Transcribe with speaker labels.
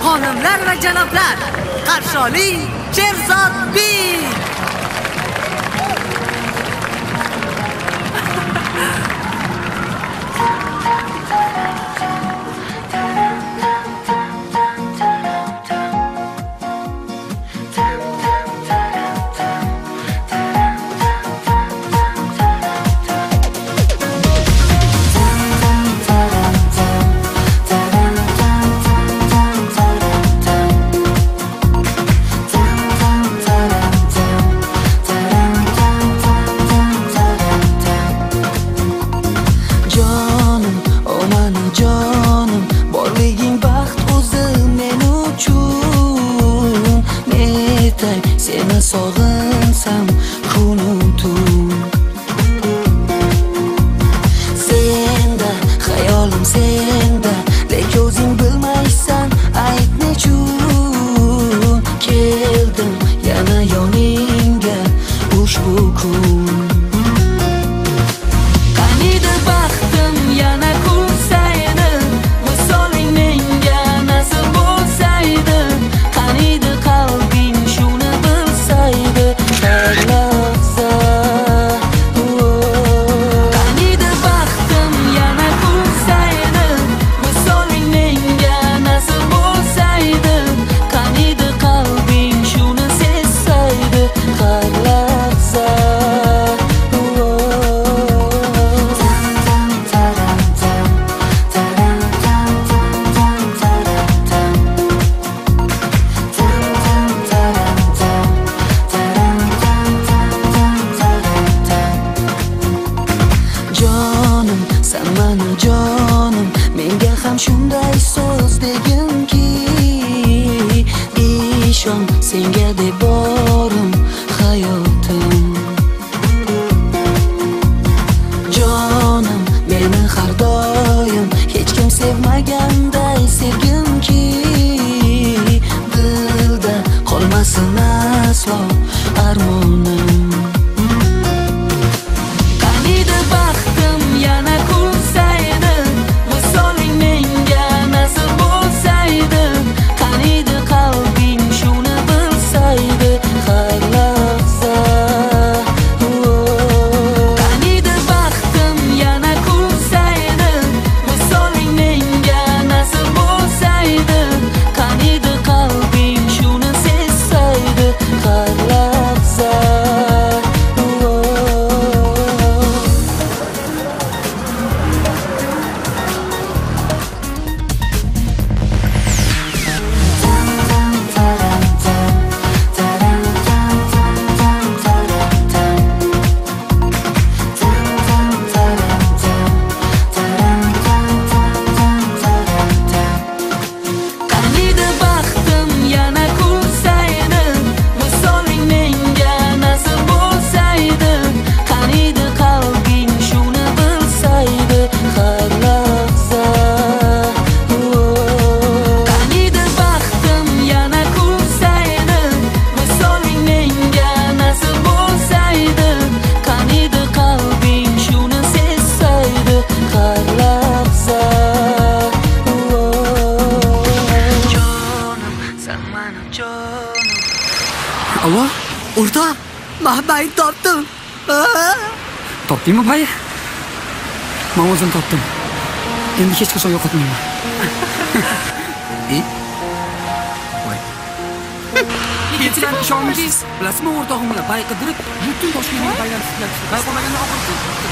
Speaker 1: xonimlar va janoblar, qarshi oling Sherzod Bey.
Speaker 2: Seni sog'insam kunim tun Senda xayolim senda lek o'zing bilmaysan ayt nechun keldim yana yoningga ushbu kun qaniydi baxtim yana kursaydi visoling menga nasib bo'lsaydi qaniydi qalbing shuni bilsaydi har lahza qaniydi baxtim yana kursaydi visoling menga nasib bo'lsaydi qaniydi qalbing shuni sezsaydi har lahza Jonim, sen mani jonim, menga ham shunday so'z deginki ishon senga deb borim hayotim Jonim, meni har doim hech kim sevmaganday sevginki dilda qolmasin aslo armonim qaniydi baxtim yana kursaydi visoling menga nasib bo'lsaydi qaniydi qalbing shuni bilsaydi har lahza qaniydi baxtim yana kursaydi visoling menga nasib bo'lsaydi qaniydi qalbing shuni sezsaydi har lahza qaniydi baxtim yana kursaydi visoling menga nasib bo'lsaydi qaniydi qalbing shuni bilsaydi har lahza qaniydi baxtim yana kursaydi visoling menga nasib bo'lsaydi qaniydi qalbing shuni sezsaydi har lahza jonim sen mani jonim
Speaker 1: Allo, o'rtoq, men bayni topdim.
Speaker 3: Topdingmi bay? Men o'zim topdim. Endi hech qachon yo'qotmayman. Voy. Yetgan ishonmaysiz. Bilasizmi o'rtog'im bilan bay qidirib, butun Toshkentni bayram qilib, bay qolmaganini oxirgi.